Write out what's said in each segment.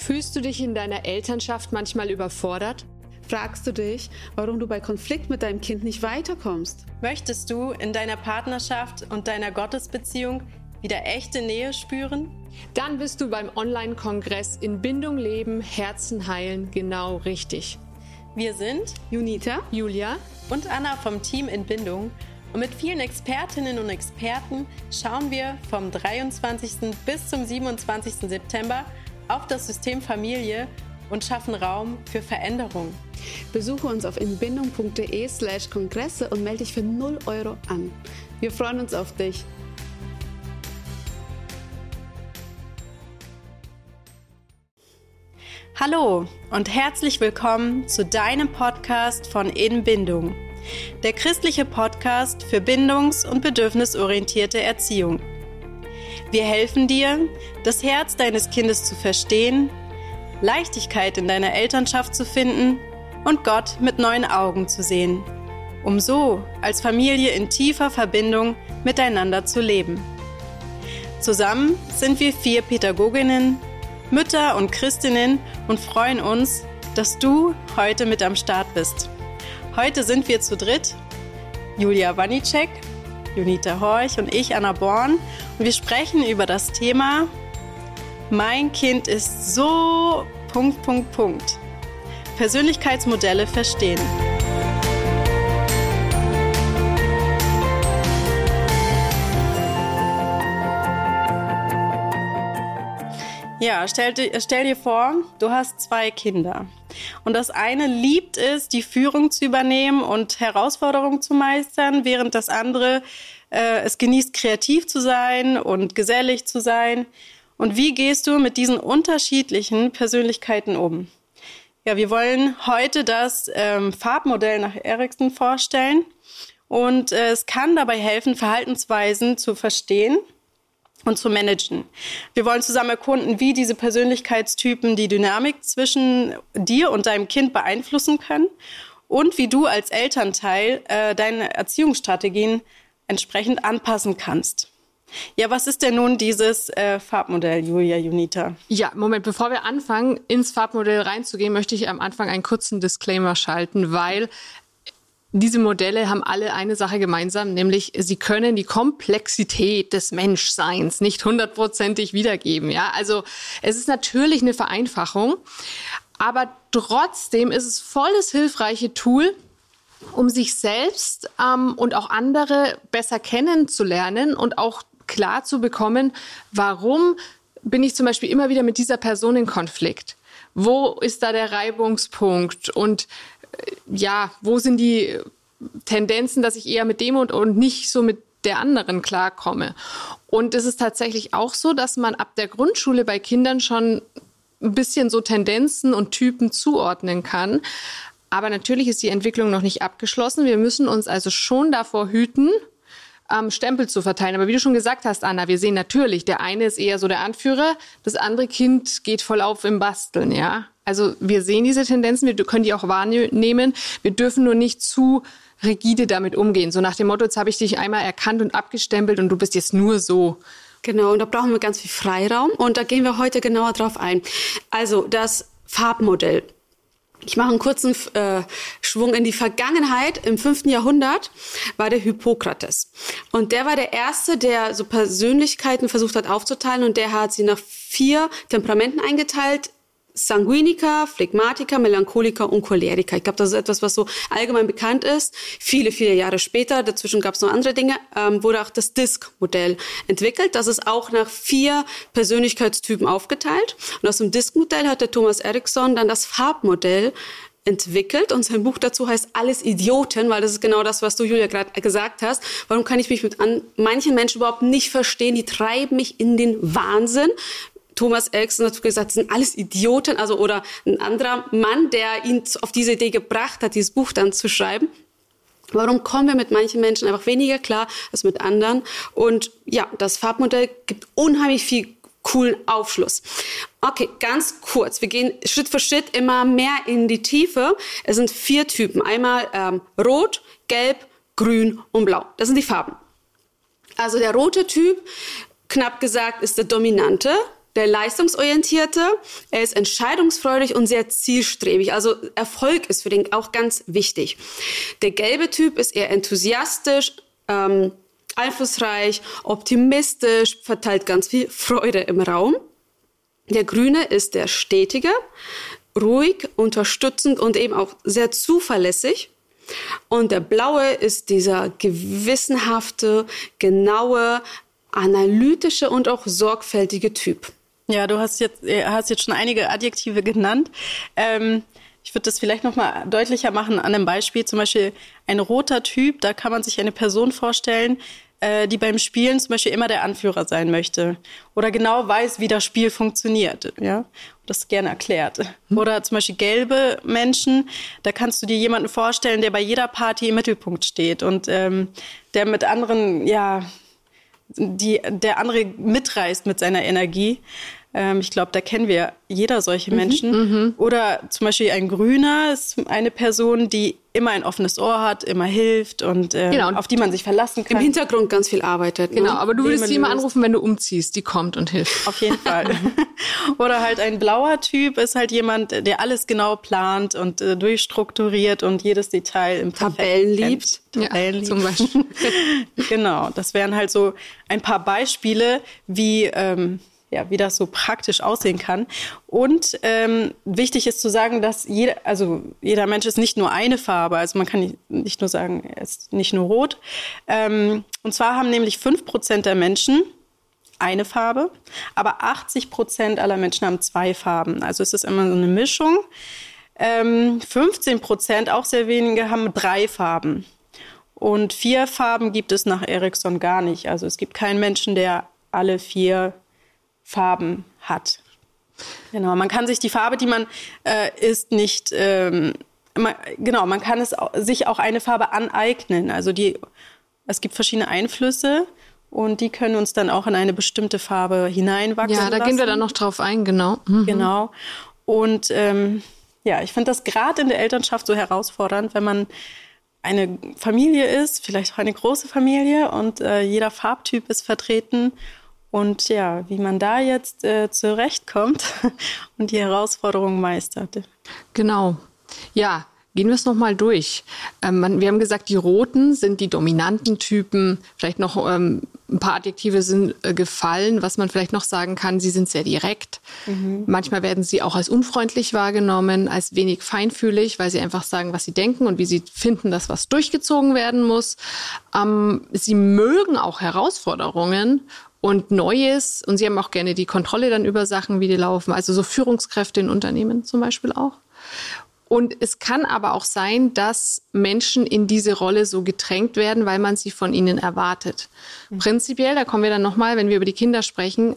Fühlst du dich in deiner Elternschaft manchmal überfordert? Fragst du dich, warum du bei Konflikt mit deinem Kind nicht weiterkommst? Möchtest du in deiner Partnerschaft und deiner Gottesbeziehung wieder echte Nähe spüren? Dann bist du beim Online-Kongress In Bindung leben, Herzen heilen genau richtig. Wir sind Junita, Julia und Anna vom Team In Bindung und mit vielen Expertinnen und Experten schauen wir vom 23. bis zum 27. September auf das System Familie und schaffen Raum für Veränderung. Besuche uns auf inbindung.de/Kongresse und melde dich für 0 € an. Wir freuen uns auf dich. Hallo und herzlich willkommen zu deinem Podcast von In Bindung, der christliche Podcast für bindungs- und bedürfnisorientierte Erziehung. Wir helfen dir, das Herz deines Kindes zu verstehen, Leichtigkeit in deiner Elternschaft zu finden und Gott mit neuen Augen zu sehen, um so als Familie in tiefer Verbindung miteinander zu leben. Zusammen sind wir 4 Pädagoginnen, Mütter und Christinnen und freuen uns, dass du heute mit am Start bist. Heute sind wir zu dritt, Julia Wanicek, Junita Horch und ich, Anna Born, und wir sprechen über das Thema Mein Kind ist so... Persönlichkeitsmodelle verstehen. Ja, stell dir vor, du hast 2 Kinder. Und das eine liebt es, die Führung zu übernehmen und Herausforderungen zu meistern, während das andere es genießt, kreativ zu sein und gesellig zu sein. Und wie gehst du mit diesen unterschiedlichen Persönlichkeiten um? Ja, wir wollen heute das Farbmodell nach Erikson vorstellen. Und es kann dabei helfen, Verhaltensweisen zu verstehen und zu managen. Wir wollen zusammen erkunden, wie diese Persönlichkeitstypen die Dynamik zwischen dir und deinem Kind beeinflussen können und wie du als Elternteil deine Erziehungsstrategien entsprechend anpassen kannst. Ja, was ist denn nun dieses Farbmodell, Julia, Junita? Ja, Moment, bevor wir anfangen, ins Farbmodell reinzugehen, möchte ich am Anfang einen kurzen Disclaimer schalten, weil diese Modelle haben alle eine Sache gemeinsam, nämlich sie können die Komplexität des Menschseins nicht 100%ig wiedergeben. Ja, also es ist natürlich eine Vereinfachung, aber trotzdem ist es voll das hilfreiche Tool, um sich selbst und auch andere besser kennenzulernen und auch klar zu bekommen, warum bin ich zum Beispiel immer wieder mit dieser Person in Konflikt? Wo ist da der Reibungspunkt? Und ja, wo sind die Tendenzen, dass ich eher mit dem und nicht so mit der anderen klarkomme? Und es ist tatsächlich auch so, dass man ab der Grundschule bei Kindern schon ein bisschen so Tendenzen und Typen zuordnen kann. Aber natürlich ist die Entwicklung noch nicht abgeschlossen. Wir müssen uns also schon davor hüten, Stempel zu verteilen. Aber wie du schon gesagt hast, Anna, wir sehen natürlich, der eine ist eher so der Anführer, das andere Kind geht voll auf im Basteln, ja. Also wir sehen diese Tendenzen, wir können die auch wahrnehmen. Wir dürfen nur nicht zu rigide damit umgehen. So nach dem Motto, jetzt habe ich dich einmal erkannt und abgestempelt und du bist jetzt nur so. Genau, und da brauchen wir ganz viel Freiraum und da gehen wir heute genauer drauf ein. Also das Farbmodell. Ich mache einen kurzen Schwung in die Vergangenheit. Im 5. Jahrhundert war der Hippokrates. Und der war der Erste, der so Persönlichkeiten versucht hat aufzuteilen. Und der hat sie nach 4 Temperamenten eingeteilt. Sanguiniker, Phlegmatiker, Melancholiker und Choleriker. Ich glaube, das ist etwas, was so allgemein bekannt ist. Viele, viele Jahre später, dazwischen gab es noch andere Dinge, wurde auch das DISC-Modell entwickelt. Das ist auch nach 4 Persönlichkeitstypen aufgeteilt. Und aus dem DISC-Modell hat der Thomas Erikson dann das Farbmodell entwickelt. Und sein Buch dazu heißt Alles Idioten, weil das ist genau das, was du, Julia, gerade gesagt hast. Warum kann ich mich mit manchen Menschen überhaupt nicht verstehen? Die treiben mich in den Wahnsinn. Thomas Erikson hat gesagt, das sind alles Idioten, also oder ein anderer Mann, der ihn auf diese Idee gebracht hat, dieses Buch dann zu schreiben. Warum kommen wir mit manchen Menschen einfach weniger klar als mit anderen? Und ja, das Farbmodell gibt unheimlich viel coolen Aufschluss. Okay, ganz kurz. Wir gehen Schritt für Schritt immer mehr in die Tiefe. Es sind 4 Typen. Einmal Rot, Gelb, Grün und Blau. Das sind die Farben. Also der rote Typ, knapp gesagt, ist der Dominante. der Leistungsorientierte, er ist entscheidungsfreudig und sehr zielstrebig. Also Erfolg ist für den auch ganz wichtig. Der gelbe Typ ist eher enthusiastisch, einflussreich, optimistisch, verteilt ganz viel Freude im Raum. Der grüne ist der stetige, ruhig, unterstützend und eben auch sehr zuverlässig. Und der blaue ist dieser gewissenhafte, genaue, analytische und auch sorgfältige Typ. Ja, du hast jetzt schon einige Adjektive genannt. Ich würde das vielleicht noch mal deutlicher machen an einem Beispiel. Zum Beispiel ein roter Typ, da kann man sich eine Person vorstellen, die beim Spielen zum Beispiel immer der Anführer sein möchte oder genau weiß, wie das Spiel funktioniert, ja, und das gerne erklärt. Oder zum Beispiel gelbe Menschen, da kannst du dir jemanden vorstellen, der bei jeder Party im Mittelpunkt steht und der mit anderen, ja, der andere mitreißt mit seiner Energie. Ich glaube, da kennen wir jeder solche Menschen. Oder zum Beispiel ein Grüner ist eine Person, die immer ein offenes Ohr hat, immer hilft und auf die man sich verlassen kann. Im Hintergrund ganz viel arbeitet. Genau, aber du würdest sie immer anrufen, wenn du umziehst. Die kommt und hilft. Auf jeden Fall. Oder halt ein blauer Typ ist halt jemand, der alles genau plant und durchstrukturiert und jedes Detail im Tabellen liebt. Tabellen liebt. Zum Beispiel. Genau, das wären halt so ein paar Beispiele, wie das so praktisch aussehen kann. Und wichtig ist zu sagen, dass jeder Mensch ist nicht nur eine Farbe. Also man kann nicht nur sagen, er ist nicht nur rot. Und zwar haben nämlich 5% der Menschen eine Farbe, aber 80% aller Menschen haben 2 Farben. Also es ist immer so eine Mischung. 15%, auch sehr wenige, haben 3 Farben. Und 4 Farben gibt es nach Erikson gar nicht. Also es gibt keinen Menschen, der alle 4 Farben hat. Genau, man kann sich die Farbe, die man ist, nicht, man kann sich auch eine Farbe aneignen. Also es gibt verschiedene Einflüsse und die können uns dann auch in eine bestimmte Farbe hineinwachsen lassen. Ja, da gehen wir dann noch drauf ein, genau. Genau. Und ich finde das gerade in der Elternschaft so herausfordernd, wenn man eine Familie ist, vielleicht auch eine große Familie und jeder Farbtyp ist vertreten. Und ja, wie man da jetzt zurechtkommt und die Herausforderungen meistert. Genau. Ja, gehen wir es nochmal durch. Wir haben gesagt, die Roten sind die dominanten Typen. Vielleicht noch ein paar Adjektive sind gefallen, was man vielleicht noch sagen kann. Sie sind sehr direkt. Manchmal werden sie auch als unfreundlich wahrgenommen, als wenig feinfühlig, weil sie einfach sagen, was sie denken und wie sie finden, dass was durchgezogen werden muss. Sie mögen auch Herausforderungen und Neues. Und sie haben auch gerne die Kontrolle dann über Sachen, wie die laufen. Also so Führungskräfte in Unternehmen zum Beispiel auch. Und es kann aber auch sein, dass Menschen in diese Rolle so gedrängt werden, weil man sie von ihnen erwartet. Prinzipiell, da kommen wir dann nochmal, wenn wir über die Kinder sprechen,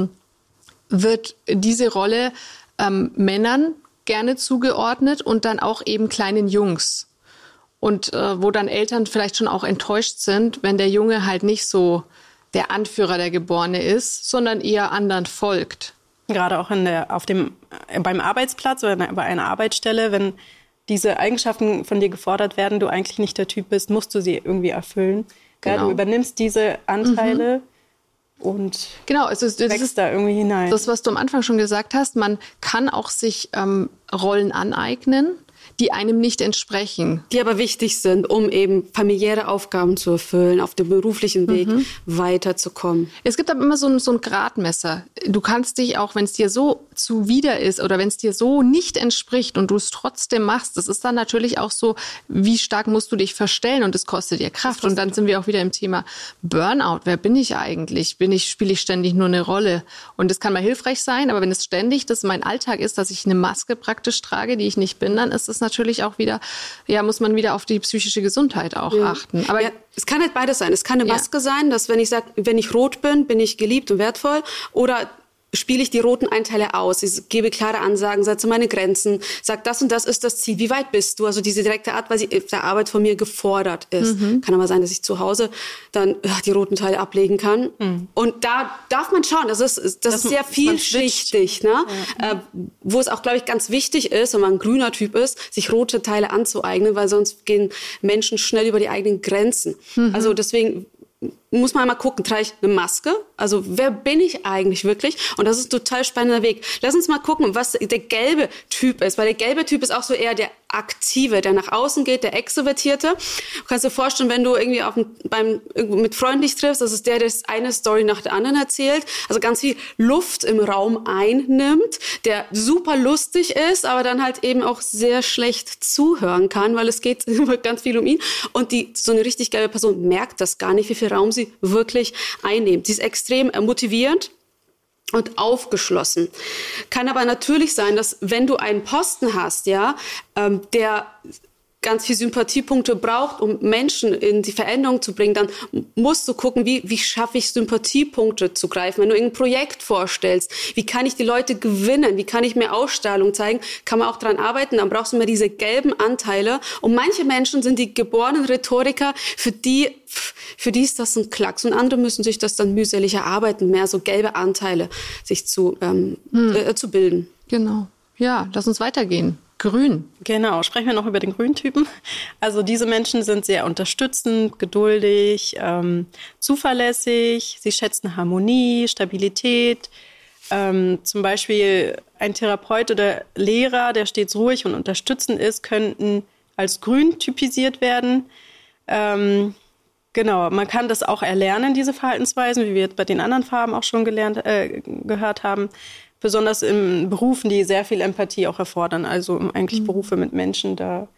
wird diese Rolle Männern gerne zugeordnet und dann auch eben kleinen Jungs. Und wo dann Eltern vielleicht schon auch enttäuscht sind, wenn der Junge halt nicht so der Anführer, der Geborene ist, sondern eher anderen folgt. Gerade auch beim Arbeitsplatz oder bei einer Arbeitsstelle, wenn diese Eigenschaften von dir gefordert werden, du eigentlich nicht der Typ bist, musst du sie irgendwie erfüllen. Genau. Ja, du übernimmst diese Anteile und wächst da irgendwie hinein. Das, was du am Anfang schon gesagt hast, man kann auch sich Rollen aneignen, die einem nicht entsprechen. Die aber wichtig sind, um eben familiäre Aufgaben zu erfüllen, auf dem beruflichen Weg weiterzukommen. Es gibt aber immer so ein Gradmesser. Du kannst dich auch, wenn es dir so zuwider ist oder wenn es dir so nicht entspricht und du es trotzdem machst, das ist dann natürlich auch so, wie stark musst du dich verstellen und es kostet dir Kraft. Und dann sind wir auch wieder im Thema Burnout. Wer bin ich eigentlich? Spiele ich ständig nur eine Rolle? Und das kann mal hilfreich sein, aber wenn es ständig mein Alltag ist, dass ich eine Maske praktisch trage, die ich nicht bin, dann ist es natürlich auch wieder, muss man wieder auf die psychische Gesundheit auch achten. Aber es kann halt beides sein. Es kann eine Maske sein, dass wenn ich sage, wenn ich rot bin ich geliebt und wertvoll, oder spiele ich die roten Einteile aus. Ich gebe klare Ansagen, setze meine Grenzen, sage, das und das ist das Ziel. Wie weit bist du? Also diese direkte Art, weil sie auf der Arbeit von mir gefordert ist. Kann aber sein, dass ich zu Hause dann die roten Teile ablegen kann. Und da darf man schauen. Das ist sehr vielschichtig. Ne? Ja. Wo es auch, glaube ich, ganz wichtig ist, wenn man ein grüner Typ ist, sich rote Teile anzueignen, weil sonst gehen Menschen schnell über die eigenen Grenzen. Also deswegen muss man mal gucken, trage ich eine Maske? Also wer bin ich eigentlich wirklich? Und das ist ein total spannender Weg. Lass uns mal gucken, was der gelbe Typ ist. Weil der gelbe Typ ist auch so eher der Aktive, der nach außen geht, der Extrovertierte. Du kannst dir vorstellen, wenn du irgendwie mit Freunden dich triffst, das ist der eine Story nach der anderen erzählt, also ganz viel Luft im Raum einnimmt, der super lustig ist, aber dann halt eben auch sehr schlecht zuhören kann, weil es geht immer ganz viel um ihn. Und so eine richtig geile Person merkt das gar nicht, wie viel Raum sie wirklich einnimmt. Sie ist extrem motivierend und aufgeschlossen. Kann aber natürlich sein, dass wenn du einen Posten hast, der ganz viel Sympathiepunkte braucht, um Menschen in die Veränderung zu bringen, dann musst du gucken, wie schaffe ich Sympathiepunkte zu greifen. Wenn du ein Projekt vorstellst, wie kann ich die Leute gewinnen, wie kann ich mehr Ausstrahlung zeigen, kann man auch dran arbeiten, dann brauchst du mehr diese gelben Anteile. Und manche Menschen sind die geborenen Rhetoriker, für die ist das ein Klacks. Und andere müssen sich das dann mühselig erarbeiten, mehr so gelbe Anteile sich zu bilden. Genau. Ja, lass uns weitergehen. Grün. Genau, sprechen wir noch über den Grüntypen. Also diese Menschen sind sehr unterstützend, geduldig, zuverlässig, sie schätzen Harmonie, Stabilität. Zum Beispiel ein Therapeut oder Lehrer, der stets ruhig und unterstützend ist, könnten als grün typisiert werden. Genau, man kann das auch erlernen, diese Verhaltensweisen, wie wir jetzt bei den anderen Farben auch schon gehört haben. Besonders in Berufen, die sehr viel Empathie auch erfordern. Also eigentlich Berufe mit Menschen, da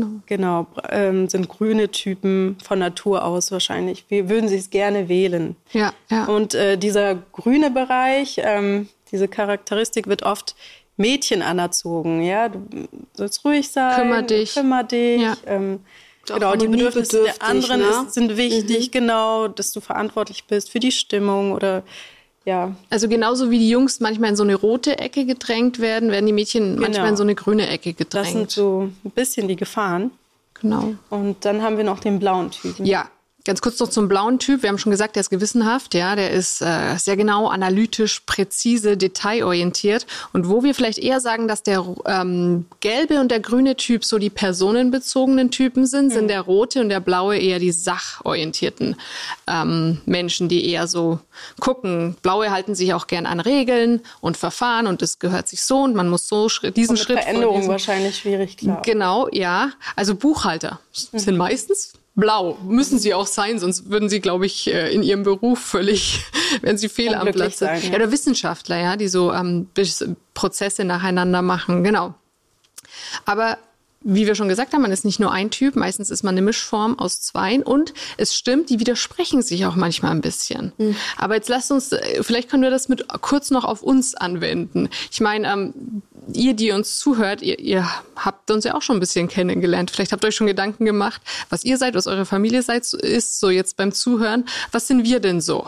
sind grüne Typen von Natur aus wahrscheinlich. Wir würden sie es gerne wählen. Ja. Und dieser grüne Bereich, diese Charakteristik wird oft Mädchen anerzogen. Ja, du sollst ruhig sein, kümmer dich. Ja. Genau, die Bedürfnisse der anderen sind wichtig, genau, dass du verantwortlich bist für die Stimmung oder ja. Also genauso wie die Jungs manchmal in so eine rote Ecke gedrängt werden, werden die Mädchen manchmal in so eine grüne Ecke gedrängt. Das sind so ein bisschen die Gefahren. Genau. Und dann haben wir noch den blauen Typen. Ja. Ganz kurz noch zum blauen Typ. Wir haben schon gesagt, der ist gewissenhaft, ja, der ist sehr genau, analytisch, präzise, detailorientiert. Und wo wir vielleicht eher sagen, dass der gelbe und der grüne Typ so die personenbezogenen Typen sind der rote und der blaue eher die sachorientierten Menschen, die eher so gucken. Blaue halten sich auch gern an Regeln und Verfahren und es gehört sich so und man muss so diesen Schritt. Veränderung wahrscheinlich schwierig, klar. Genau, ja. Also Buchhalter sind meistens blau, müssen sie auch sein, sonst würden sie, glaube ich, in ihrem Beruf völlig, wären sie fehl am Platz. Ja, oder Wissenschaftler, ja, die so Prozesse nacheinander machen, genau. Aber wie wir schon gesagt haben, man ist nicht nur ein Typ, meistens ist man eine Mischform aus zweien und es stimmt, die widersprechen sich auch manchmal ein bisschen. Aber jetzt lasst uns, vielleicht können wir das kurz noch auf uns anwenden. Ich meine, ihr, die uns zuhört, ihr habt uns ja auch schon ein bisschen kennengelernt. Vielleicht habt ihr euch schon Gedanken gemacht, was ihr seid, was eure Familie ist, so jetzt beim Zuhören. Was sind wir denn so?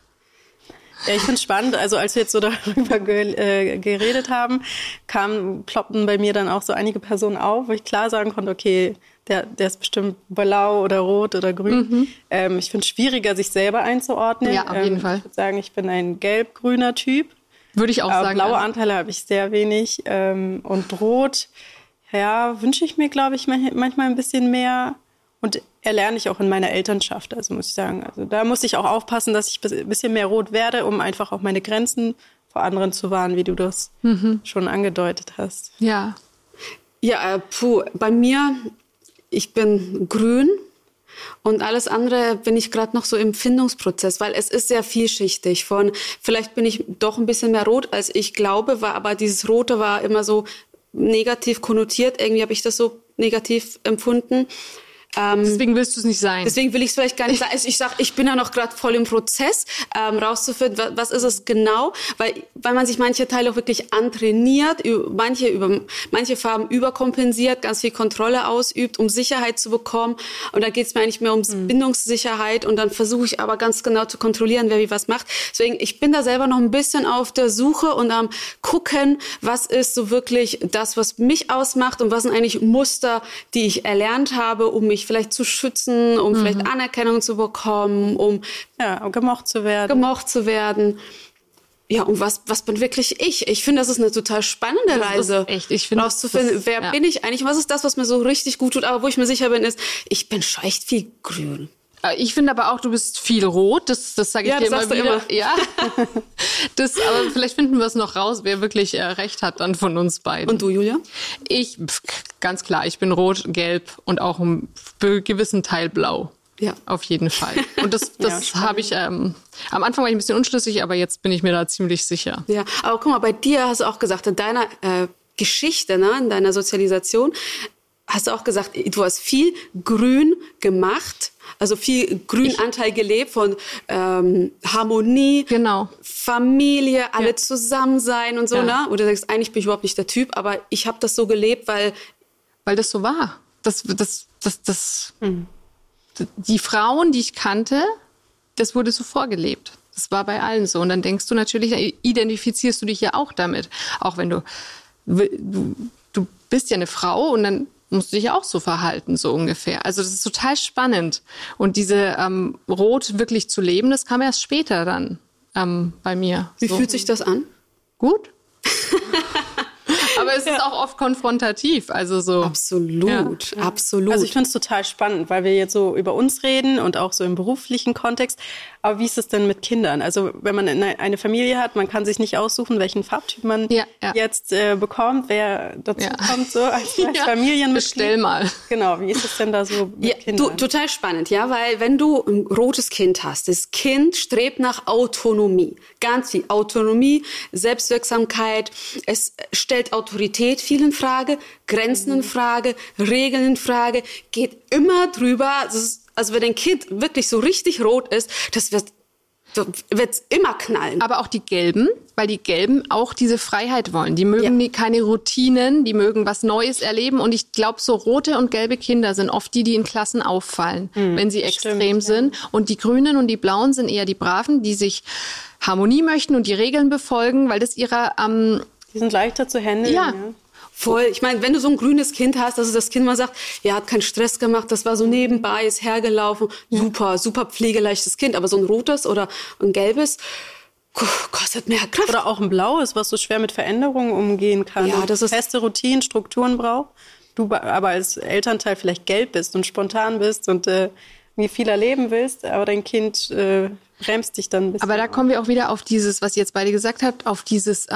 Ja, ich finde es spannend. Also als wir jetzt so darüber geredet haben, ploppten bei mir dann auch so einige Personen auf, wo ich klar sagen konnte, okay, der ist bestimmt blau oder rot oder grün. Ich finde es schwieriger, sich selber einzuordnen. Ja, auf jeden Fall. Ich würde sagen, ich bin ein gelb-grüner Typ. Würde ich auch sagen. Blaue Anteile habe ich sehr wenig. Und rot, ja, wünsche ich mir, glaube ich, manchmal ein bisschen mehr. Und erlerne ich auch in meiner Elternschaft, also muss ich sagen. Also da muss ich auch aufpassen, dass ich ein bisschen mehr rot werde, um einfach auch meine Grenzen vor anderen zu wahren, wie du das schon angedeutet hast. Ja. Ja, bei mir, ich bin grün und alles andere bin ich gerade noch so im Findungsprozess, weil es ist sehr vielschichtig. Vielleicht bin ich doch ein bisschen mehr rot, als ich glaube, aber dieses Rote war immer so negativ konnotiert. Irgendwie habe ich das so negativ empfunden. Deswegen willst du es nicht sein. Deswegen will ich es vielleicht gar nicht sein. Also ich sage, ich bin ja noch gerade voll im Prozess, rauszufinden, was ist es genau, weil man sich manche Teile auch wirklich antrainiert, manche Farben überkompensiert, ganz viel Kontrolle ausübt, um Sicherheit zu bekommen. Und da geht es mir eigentlich mehr um Bindungssicherheit und dann versuche ich aber ganz genau zu kontrollieren, wer wie was macht. Deswegen, ich bin da selber noch ein bisschen auf der Suche und am gucken, was ist so wirklich das, was mich ausmacht und was sind eigentlich Muster, die ich erlernt habe, um mich vielleicht zu schützen, um vielleicht Anerkennung zu bekommen, um gemocht zu werden. Ja, und was bin wirklich ich? Ich finde, das ist eine total spannende Reise. Ich finde, rauszufinden, wer bin ich eigentlich? Und was ist das, was mir so richtig gut tut? Aber wo ich mir sicher bin, ist, ich bin schon echt viel grün. Ich finde aber auch, du bist viel rot. Das sage ich dir immer wieder. Ja. Aber vielleicht finden wir es noch raus, wer wirklich recht hat dann von uns beiden. Und du, Julia? Ganz klar, ich bin rot, gelb und auch einen gewissen Teil blau. Ja. Auf jeden Fall. Und das habe ich, am Anfang war ich ein bisschen unschlüssig, aber jetzt bin ich mir da ziemlich sicher. Ja, aber guck mal, bei dir hast du auch gesagt, in deiner Geschichte, ne, in deiner Sozialisation, hast du auch gesagt, du hast viel Grün gemacht, also viel Grünanteil gelebt von Harmonie, genau. Familie, alle zusammen sein und so, ne? Oder du sagst, eigentlich bin ich überhaupt nicht der Typ, aber ich habe das so gelebt, weil das so war. Die Frauen, die ich kannte, das wurde so vorgelebt. Das war bei allen so. Und dann denkst du natürlich, identifizierst du dich ja auch damit. Auch wenn du bist ja eine Frau und dann musst du dich ja auch so verhalten, so ungefähr. Also das ist total spannend. Und diese Rot wirklich zu leben, das kam erst später dann bei mir. Wie fühlt sich das an? Gut. Aber es ist auch oft konfrontativ, also so. Absolut, absolut. Also ich finde es total spannend, weil wir jetzt so über uns reden und auch so im beruflichen Kontext. Aber wie ist es denn mit Kindern? Also wenn man eine Familie hat, man kann sich nicht aussuchen, welchen Farbtyp man jetzt bekommt, wer dazu kommt, so als Familienmitglied. Bestell mal. Genau, wie ist es denn da so mit Kindern? Total spannend, ja, weil wenn du ein rotes Kind hast, das Kind strebt nach Autonomie. Ganz viel Autonomie, Selbstwirksamkeit, es stellt Autorität viel in Frage, Grenzen in Frage, Regeln in Frage, geht immer drüber. Also wenn ein Kind wirklich so richtig rot ist, das wird's immer knallen. Aber auch die Gelben, weil die Gelben auch diese Freiheit wollen. Die mögen keine Routinen, die mögen was Neues erleben. Und ich glaube, so rote und gelbe Kinder sind oft die in Klassen auffallen, wenn sie extrem sind. Und die Grünen und die Blauen sind eher die Braven, die sich Harmonie möchten und die Regeln befolgen, weil das ihrer... die sind leichter zu handeln. Ja. Voll. Ich meine, wenn du so ein grünes Kind hast, dass das Kind mal sagt, hat keinen Stress gemacht, das war so nebenbei, ist hergelaufen, super pflegeleichtes Kind. Aber so ein rotes oder ein gelbes kostet mehr Kraft. Oder auch ein blaues, was so schwer mit Veränderungen umgehen kann. Ja, das ist feste Routinen, Strukturen braucht. Du aber als Elternteil vielleicht gelb bist und spontan bist und wie viel erleben willst, aber dein Kind bremst dich dann ein bisschen. Aber da kommen wir auch wieder auf dieses, was ihr jetzt beide gesagt habt, auf dieses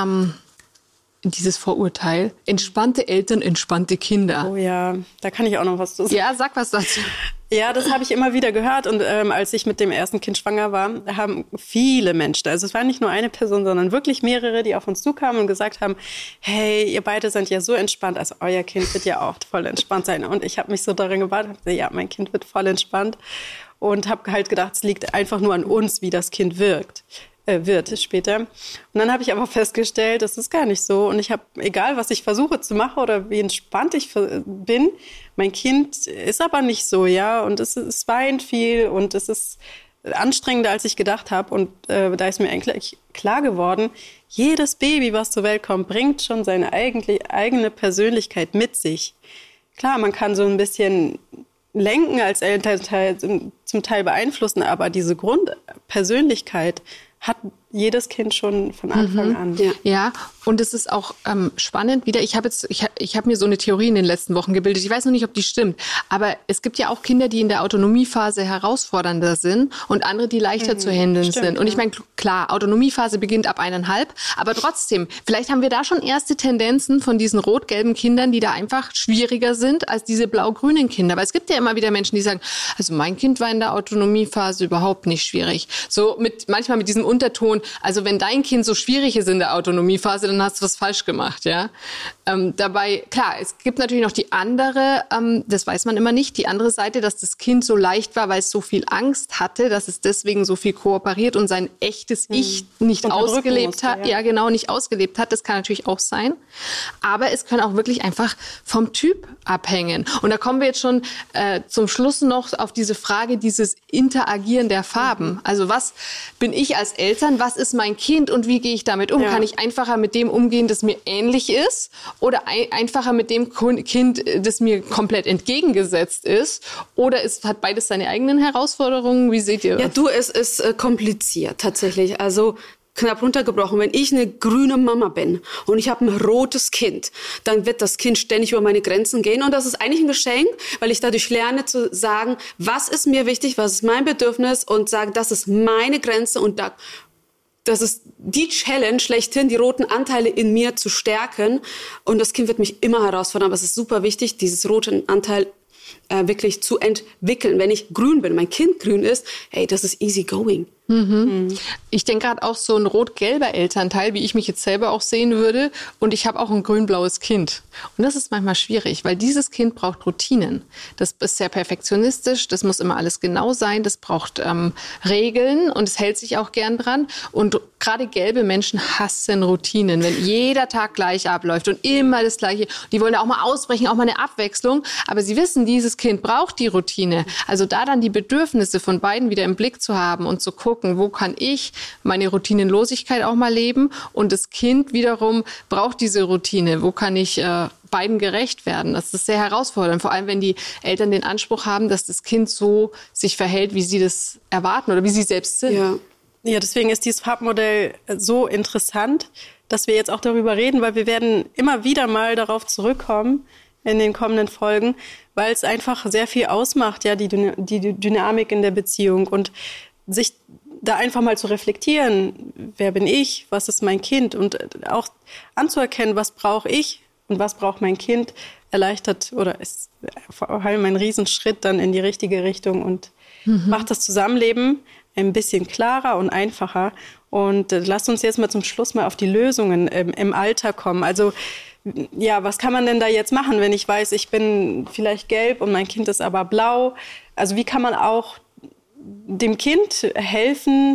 Vorurteil. Entspannte Eltern, entspannte Kinder. Oh ja, da kann ich auch noch was zu sagen. Ja, sag was dazu. Ja, das habe ich immer wieder gehört. Und als ich mit dem ersten Kind schwanger war, haben viele Menschen, also es war nicht nur eine Person, sondern wirklich mehrere, die auf uns zukamen und gesagt haben, hey, ihr beide seid ja so entspannt, also euer Kind wird ja auch voll entspannt sein. Und ich habe mich so daran gewartet, ja, mein Kind wird voll entspannt. Und habe halt gedacht, es liegt einfach nur an uns, wie das Kind wird später. Und dann habe ich aber festgestellt, das ist gar nicht so. Und ich habe, egal was ich versuche zu machen oder wie entspannt ich bin, mein Kind ist aber nicht so, ja. Und es weint viel und es ist anstrengender, als ich gedacht habe. Und da ist mir eigentlich klar geworden, jedes Baby, was zur Welt kommt, bringt schon seine eigene Persönlichkeit mit sich. Klar, man kann so ein bisschen lenken als Elternteil, zum Teil beeinflussen, aber diese Grundpersönlichkeit hat jedes Kind schon von Anfang an. Ja, und es ist auch spannend wieder. Ich habe mir so eine Theorie in den letzten Wochen gebildet. Ich weiß noch nicht, ob die stimmt. Aber es gibt ja auch Kinder, die in der Autonomiephase herausfordernder sind und andere, die leichter zu handeln sind. Und ich meine, klar, Autonomiephase beginnt ab 1,5. Aber trotzdem, vielleicht haben wir da schon erste Tendenzen von diesen rot-gelben Kindern, die da einfach schwieriger sind als diese blau-grünen Kinder. Weil es gibt ja immer wieder Menschen, die sagen, also mein Kind war in der Autonomiephase überhaupt nicht schwierig. So manchmal mit diesem Unterton, also wenn dein Kind so schwierig ist in der Autonomiephase, dann hast du was falsch gemacht, ja. Dabei, klar, es gibt natürlich noch die andere, das weiß man immer nicht, die andere Seite, dass das Kind so leicht war, weil es so viel Angst hatte, dass es deswegen so viel kooperiert und sein echtes Ich nicht ausgelebt hat. Ja, genau, nicht ausgelebt hat. Das kann natürlich auch sein. Aber es kann auch wirklich einfach vom Typ abhängen. Und da kommen wir jetzt schon zum Schluss noch auf diese Frage, dieses Interagieren der Farben. Also was bin ich als Eltern, was ist mein Kind und wie gehe ich damit um? Ja. Kann ich einfacher mit dem umgehen, das mir ähnlich ist oder einfacher mit dem Kind, das mir komplett entgegengesetzt ist? Oder hat beides seine eigenen Herausforderungen? Wie seht ihr das? Ja, es ist kompliziert tatsächlich. Also knapp runtergebrochen, wenn ich eine grüne Mama bin und ich habe ein rotes Kind, dann wird das Kind ständig über meine Grenzen gehen. Und das ist eigentlich ein Geschenk, weil ich dadurch lerne zu sagen, was ist mir wichtig, was ist mein Bedürfnis und sagen, das ist meine Grenze und das ist die Challenge schlechthin, die roten Anteile in mir zu stärken. Und das Kind wird mich immer herausfordern, aber es ist super wichtig, dieses rote Anteil wirklich zu entwickeln. Wenn ich grün bin, mein Kind grün ist, hey, das ist easy going. Ich denke gerade auch so ein rot-gelber Elternteil, wie ich mich jetzt selber auch sehen würde. Und ich habe auch ein grün-blaues Kind. Und das ist manchmal schwierig, weil dieses Kind braucht Routinen. Das ist sehr perfektionistisch, das muss immer alles genau sein, das braucht Regeln und es hält sich auch gern dran. Und gerade gelbe Menschen hassen Routinen, wenn jeder Tag gleich abläuft und immer das Gleiche. Die wollen auch mal ausbrechen, auch mal eine Abwechslung. Aber sie wissen, dieses Kind braucht die Routine. Also da dann die Bedürfnisse von beiden wieder im Blick zu haben und zu gucken, wo kann ich meine Routinenlosigkeit auch mal leben und das Kind wiederum braucht diese Routine. Wo kann ich beiden gerecht werden? Das ist sehr herausfordernd, vor allem wenn die Eltern den Anspruch haben, dass das Kind so sich verhält, wie sie das erwarten oder wie sie selbst sind. Ja, deswegen ist dieses Farbmodell so interessant, dass wir jetzt auch darüber reden, weil wir werden immer wieder mal darauf zurückkommen in den kommenden Folgen, weil es einfach sehr viel ausmacht, ja, die Dynamik in der Beziehung und sich da einfach mal zu reflektieren, wer bin ich, was ist mein Kind und auch anzuerkennen, was brauche ich und was braucht mein Kind, erleichtert oder ist vor allem ein Riesenschritt dann in die richtige Richtung und macht das Zusammenleben ein bisschen klarer und einfacher. Und lasst uns jetzt mal zum Schluss mal auf die Lösungen im Alter kommen. Also ja, was kann man denn da jetzt machen, wenn ich weiß, ich bin vielleicht gelb und mein Kind ist aber blau? Also wie kann man auch dem Kind helfen,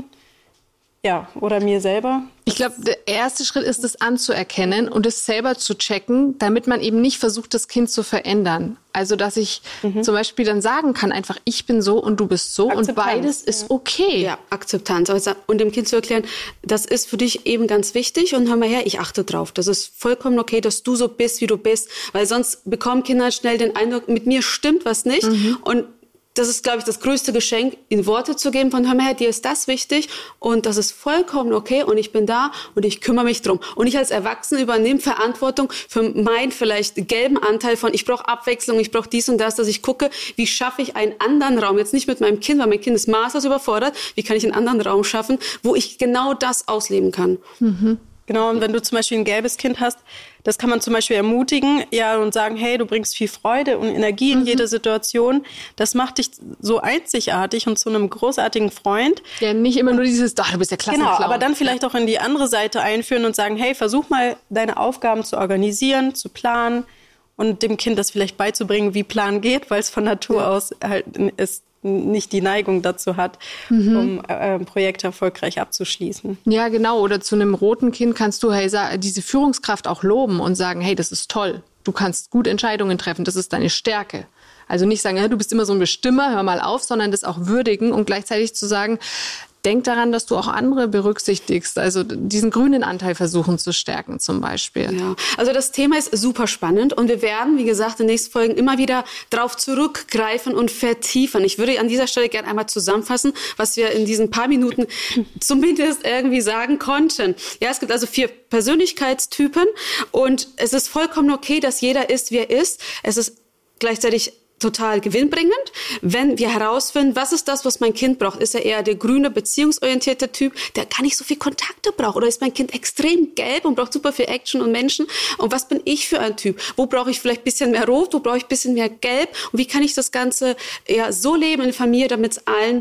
ja, oder mir selber? Ich glaube, der erste Schritt ist, es anzuerkennen und es selber zu checken, damit man eben nicht versucht, das Kind zu verändern. Also, dass ich zum Beispiel dann sagen kann, einfach, ich bin so und du bist so und beides ist okay. Ja, Akzeptanz. Und dem Kind zu erklären, das ist für dich eben ganz wichtig und hör mal her, ich achte drauf. Das ist vollkommen okay, dass du so bist, wie du bist, weil sonst bekommen Kinder schnell den Eindruck, mit mir stimmt was nicht und das ist, glaube ich, das größte Geschenk, in Worte zu geben von, hör mal her, dir ist das wichtig und das ist vollkommen okay und ich bin da und ich kümmere mich drum. Und ich als Erwachsene übernehme Verantwortung für meinen vielleicht gelben Anteil von, ich brauche Abwechslung, ich brauche dies und das, dass ich gucke, wie schaffe ich einen anderen Raum, jetzt nicht mit meinem Kind, weil mein Kind ist maßlos überfordert, wie kann ich einen anderen Raum schaffen, wo ich genau das ausleben kann. Genau, und wenn du zum Beispiel ein gelbes Kind hast, das kann man zum Beispiel ermutigen, ja, und sagen, hey, du bringst viel Freude und Energie in jede Situation. Das macht dich so einzigartig und zu einem großartigen Freund. Ja, nicht immer nur dieses, du bist der Klassenclown. Genau, aber dann vielleicht auch in die andere Seite einführen und sagen, hey, versuch mal, deine Aufgaben zu organisieren, zu planen und dem Kind das vielleicht beizubringen, wie Plan geht, weil es von Natur aus halt ist, nicht die Neigung dazu hat, um Projekte erfolgreich abzuschließen. Ja, genau. Oder zu einem roten Kind kannst du diese Führungskraft auch loben und sagen, hey, das ist toll. Du kannst gut Entscheidungen treffen. Das ist deine Stärke. Also nicht sagen, ja, du bist immer so ein Bestimmer, hör mal auf, sondern das auch würdigen und gleichzeitig zu sagen, denk daran, dass du auch andere berücksichtigst. Also diesen grünen Anteil versuchen zu stärken zum Beispiel. Ja, also das Thema ist super spannend und wir werden, wie gesagt, in den nächsten Folgen immer wieder drauf zurückgreifen und vertiefen. Ich würde an dieser Stelle gerne einmal zusammenfassen, was wir in diesen paar Minuten zumindest irgendwie sagen konnten. Ja, es gibt also 4 Persönlichkeitstypen und es ist vollkommen okay, dass jeder ist, wie er ist. Es ist gleichzeitig total gewinnbringend, wenn wir herausfinden, was ist das, was mein Kind braucht. Ist er eher der grüne, beziehungsorientierte Typ, der gar nicht so viel Kontakte braucht? Oder ist mein Kind extrem gelb und braucht super viel Action und Menschen? Und was bin ich für ein Typ? Wo brauche ich vielleicht ein bisschen mehr Rot? Wo brauche ich ein bisschen mehr Gelb? Und wie kann ich das Ganze so leben in der Familie, damit es allen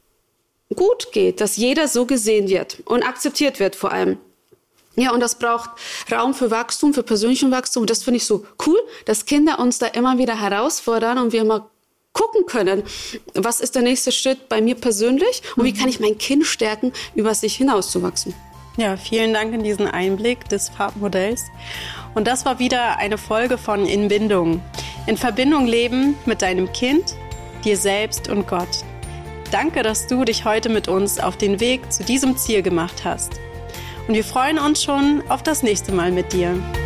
gut geht, dass jeder so gesehen wird und akzeptiert wird vor allem. Ja, und das braucht Raum für Wachstum, für persönlichen Wachstum. Und das finde ich so cool, dass Kinder uns da immer wieder herausfordern und wir mal gucken können, was ist der nächste Schritt bei mir persönlich und wie kann ich mein Kind stärken, über sich hinauszuwachsen. Ja, vielen Dank in diesen Einblick des Farbmodells. Und das war wieder eine Folge von In Bindung. In Verbindung leben mit deinem Kind, dir selbst und Gott. Danke, dass du dich heute mit uns auf den Weg zu diesem Ziel gemacht hast. Und wir freuen uns schon auf das nächste Mal mit dir.